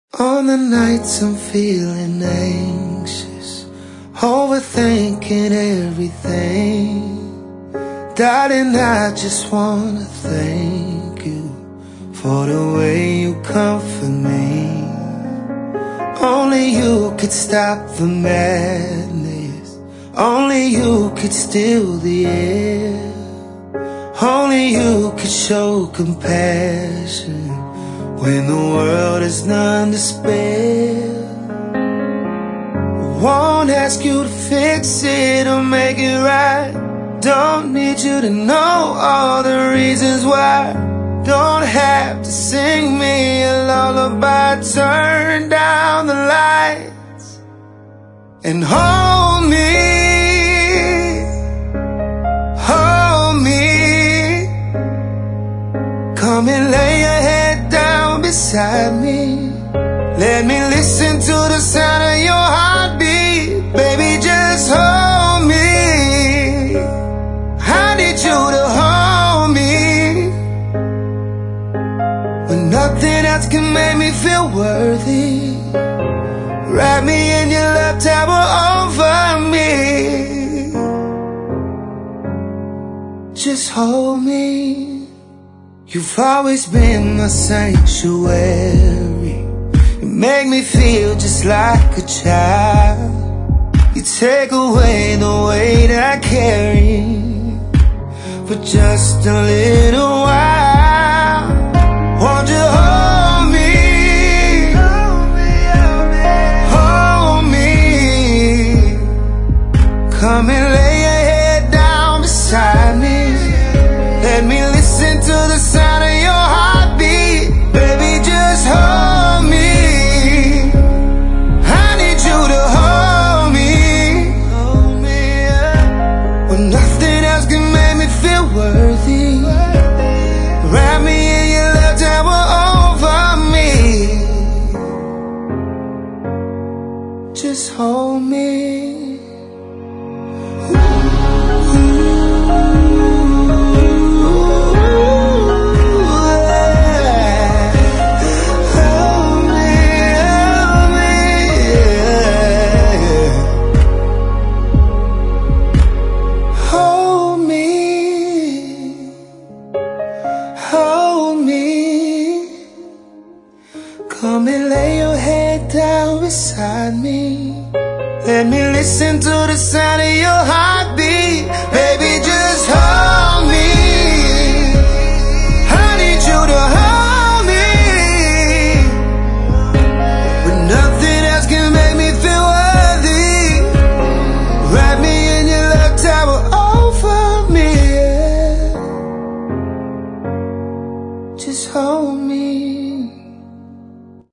On the nights I'm feeling anxious, overthinking everything. Darling, I just wanna thank you for the way you comfort me. Only you could stop the madness, only you could still the air. Only you could show compassion when the world has none to spare. Won't ask you to fix it or make it right. Don't need you to know all the reasons why. Don't have to sing me a lullaby. Turn down the lights and hold me, hold me. Come and lay your head down beside me. Let me listen to the sound of your heartbeat. Baby, just hold me. I need you to hold me when nothing else can make me feel worthy. Wrap me in your love tower over me. Just hold me. You've always been my sanctuary. You make me feel just like a child. You take away the weight I carry for just a little while. Won't you hold me, hold me. Come and lay your head down beside me. Let me listen to the sound of your heartbeat. Baby, just hold me. I need you to hold me, when nothing else can make me feel worthy. Wrap me in your love tower over me. Just hold me. Come and lay your head down beside me. Let me listen to the sound of your heartbeat. Baby, just hold me. I need you to hold me when nothing else can make me feel worthy. Wrap me in your love tower over me. Just hold me.